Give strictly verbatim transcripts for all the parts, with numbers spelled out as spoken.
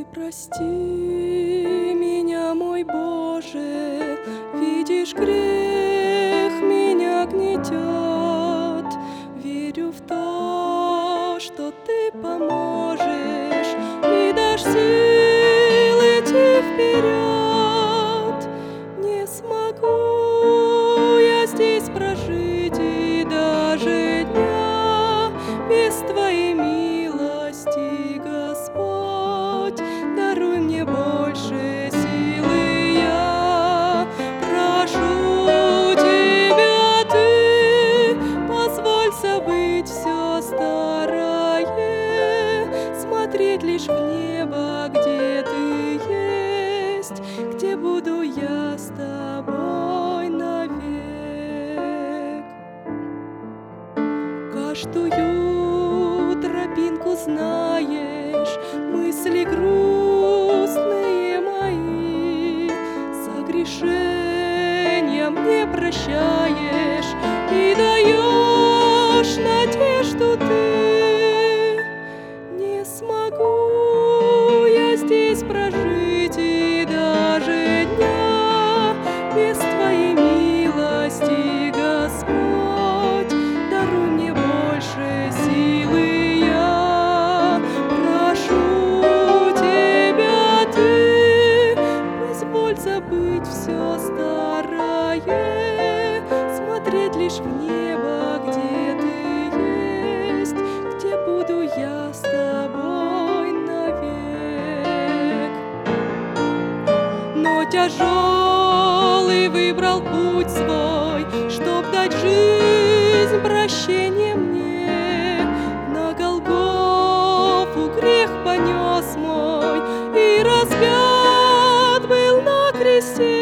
Прости меня, мой Боже, видишь, грех меня гнетет. Верю в то, что Ты поможешь и дашь сил идти вперед. Не смогу я здесь прожить и даже дня без Твоей милости, Господь. Даруй мне больше силы, я прошу Тебя, Ты позволь забыть все старое, смотреть лишь в небо, где Ты есть, где буду я с Тобой навек. Каждую тропинку знаешь, мысли грустные мои, согрешения мне прощаешь и даешь надежду Ты. Не смогу я здесь прожить и даже дня без Твоей милости, Господь. Даруй мне больше силы, я прошу Тебя, Ты позволь забыть все старое, смотреть лишь в небо, где Ты есть, где буду я с Тобой навек. Но тяжелый выбрал путь свой, чтоб дать жизнь прощение мне. На Голгофу грех понес мой и распят был на кресте.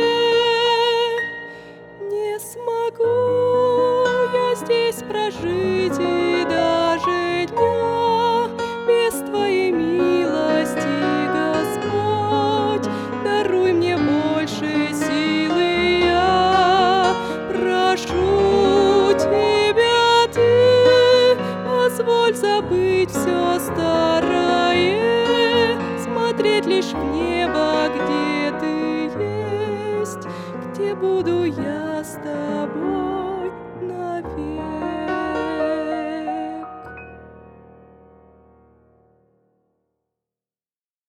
Не смогу я здесь прожить и даже дня без Твоей милости, Господь. Даруй мне больше силы, я прошу Тебя, Ты позволь забыть все старое, смотреть лишь в небо, где Ты есть, где буду я с Тобой.